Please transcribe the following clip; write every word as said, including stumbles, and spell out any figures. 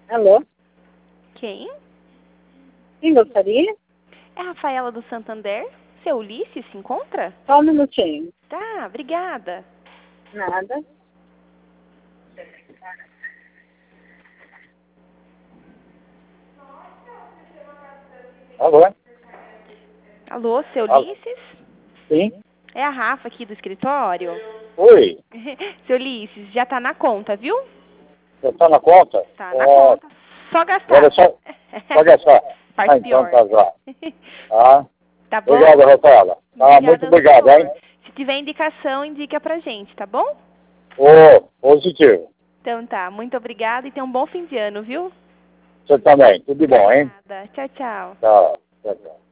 Alô? Quem? Quem gostaria? É a Rafaela do Santander. Seu Ulisses se encontra? Só um minutinho. Tá, obrigada. Nada. Alô? Alô, seu Alô? Ulisses? Sim? É a Rafa aqui do escritório. Oi? Seu Ulisses, já tá na conta, viu? Você tá na conta? Tá na Ó, conta. Só gastar. agora é só, só gastar. Parte Ah, então pior. tá já. Tá? Tá bom? Obrigado, Rafaela. Tá, Obrigada muito ao obrigado, senhor. hein? Se tiver indicação, indica pra gente, tá bom? Ô, positivo. Então tá, muito obrigada e tenha um bom fim de ano, viu? Você também. Tudo de bom, hein? Obrigada. Tchau, tchau. Tchau. Tchau, tchau.